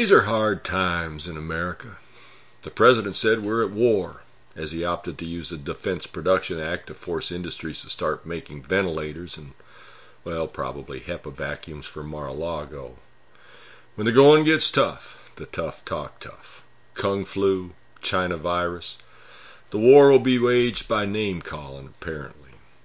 These are hard times in America. The president said we're at war, as he opted to use the Defense Production Act to force industries to start making ventilators and, well, probably HEPA vacuums for Mar-a-Lago. When the going gets tough, the tough talk tough. Kung flu, China virus. The war will be waged by name-calling, apparently.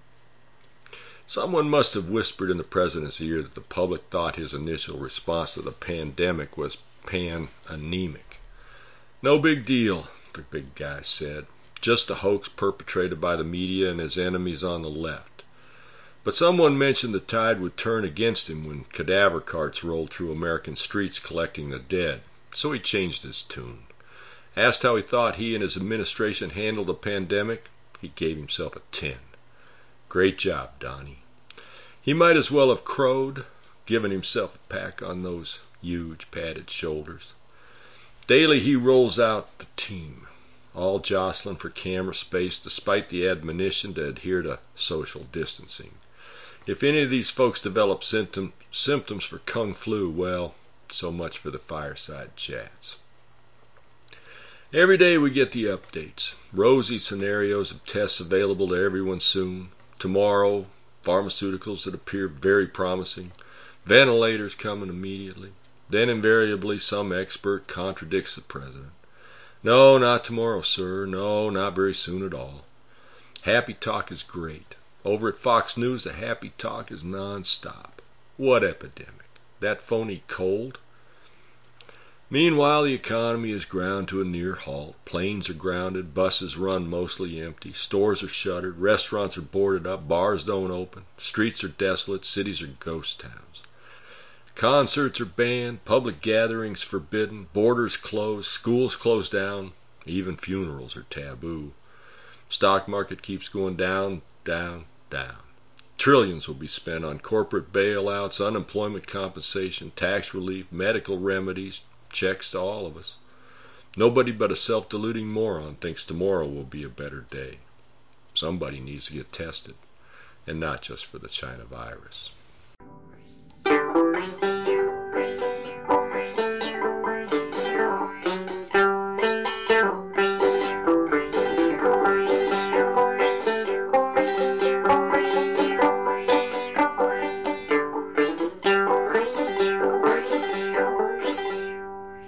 Someone must have whispered in the president's ear that the public thought his initial response to the pandemic was pan-anemic. No big deal, the big guy said. Just a hoax perpetrated by the media and his enemies on the left. But someone mentioned the tide would turn against him when cadaver carts rolled through American streets collecting the dead, so he changed his tune. Asked how he thought he and his administration handled the pandemic, he gave himself a 10. Great job, Donnie. He might as well have crowed, given himself a pat on those huge padded shoulders. Daily he rolls out the team, all jostling for camera space despite the admonition to adhere to social distancing. If any of these folks develop symptoms for Kung flu, well, so much for the fireside chats. Every day we get the updates. Rosy scenarios of tests available to everyone soon. Tomorrow, pharmaceuticals that appear very promising. Ventilators coming immediately. Then invariably some expert contradicts the president. No, not tomorrow, sir. No, not very soon at all. Happy talk is great. Over at Fox News, the happy talk is non-stop. What epidemic? That phony cold? Meanwhile, the economy is ground to a near halt. Planes are grounded, buses run mostly empty, stores are shuttered, restaurants are boarded up, bars don't open, streets are desolate, cities are ghost towns. Concerts are banned, public gatherings forbidden, borders closed, schools closed down, even funerals are taboo. Stock market keeps going down, down, down. Trillions will be spent on corporate bailouts, unemployment compensation, tax relief, medical remedies, checks to all of us. Nobody but a self-deluding moron thinks tomorrow will be a better day. Somebody needs to get tested, and not just for the China virus.